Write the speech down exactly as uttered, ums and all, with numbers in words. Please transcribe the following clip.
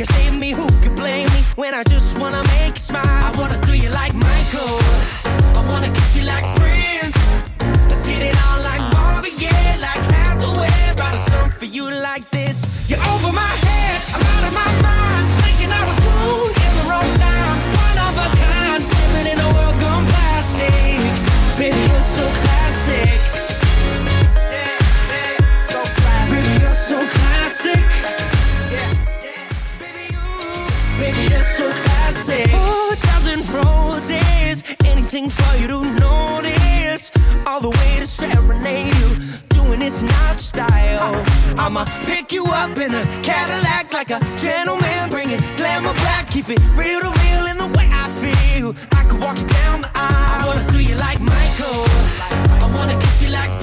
you save me, who could blame me? When I just wanna make you smile, I wanna do you like Michael, I wanna kiss you like Prince. Let's get it on like Marvin Gaye, like Hathaway. Write a song for you like this. You're over my head, I'm out of my mind, thinking I was born in the wrong time. One of a kind, living in a world gone plastic. Baby, you're so classic. Yeah, yeah, so classic. Baby, you're so classic. Yeah, yeah. Baby, you, baby, you're so classic. Oh, a dozen roses, anything for you to notice. All the way to serenade you, doing it's not style. I'ma pick you up in a Cadillac like a gentleman, bring it glamour back, keep it real to real in the way I feel. I could walk you down the aisle, I wanna do you like Michael, I wanna kiss you like